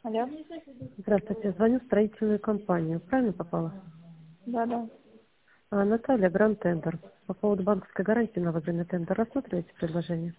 Алло. Здравствуйте, звоню в строительную компанию. Правильно попала? Да. Наталья, Гранд Тендер. По поводу банковской гарантии на выигранный тендер. Рассматриваете предложение?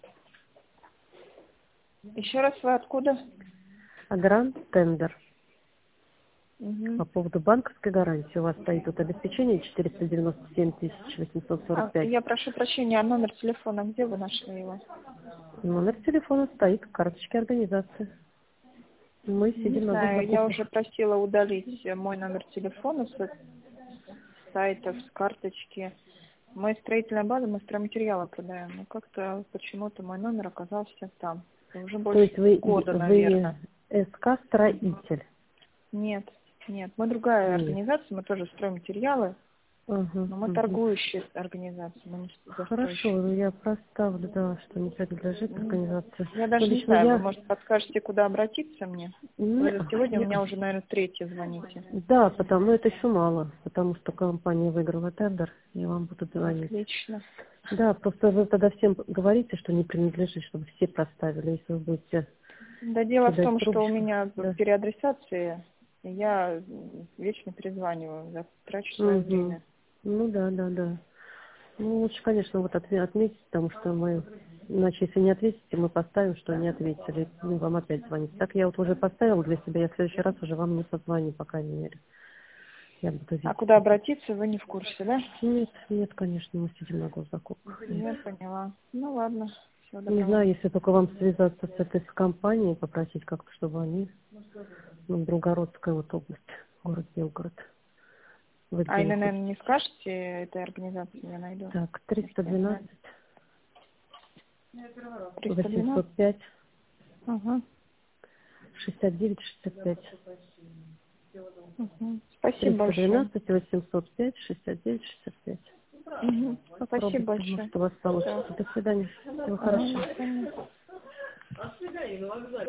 Еще раз, вы откуда? Гранд Тендер. Угу. По поводу банковской гарантии. У вас стоит тут обеспечение 497 845. Я прошу прощения, а номер телефона, где вы нашли его? Номер телефона стоит в карточке организации. Мы Не сидим на знаю, я госзакупках. уже просила удалить мой номер телефона с сайтов, с карточки. Мы строительная база, мы стройматериалы продаем. Но как-то почему-то мой номер оказался там. Уже То больше есть вы года, наверное. СК строитель? Нет. Мы другая Нет. организация, мы тоже строим материалы, Ага, но мы ага. торгующая организация, мы не застройщик. Хорошо, я проставлю, да, что не принадлежит организации. Я Ну, даже не лично знаю, вы, я... может, подскажете, куда обратиться мне? Вы Не, за сегодня у не, меня уже, наверное, третье звоните. да, потому это еще мало, потому что компания выиграла тендер, и вам будут звонить. Отлично. Да, просто вы тогда всем говорите, что не принадлежит, чтобы все проставили, если вы будете Да дело в кидать том, что у трубочку. меня Да. переадресация, и я вечно перезваниваю, трачу свое Угу. время. Ну да. Ну лучше, конечно, вот отметить, потому что мы, иначе если не ответите, мы поставим, что не ответили, и вам опять звонить. Так я вот уже поставила для себя, я в следующий раз уже вам не позвоню, по крайней мере. Я буду А видеть куда это. обратиться, вы не в курсе, да? Нет, конечно, мы сидим на госзакупках. Нет. Я поняла. Ну ладно, всего Не доброго. знаю, если только вам связаться с этой компанией, попросить как-то, чтобы они, Белгородская вот область, город Белгород, вы А где имя, наверное, находитесь? не скажете этой организации, я найду. Так, Если я не 312, найду. 312? 805, Угу. 69, 65. Угу. Спасибо большое. 312, 805, 69, 65. Угу. Спасибо Попробуйте, большое. может, у вас Всё. получится. До свидания. Всего Ага, хорошего. до свидания.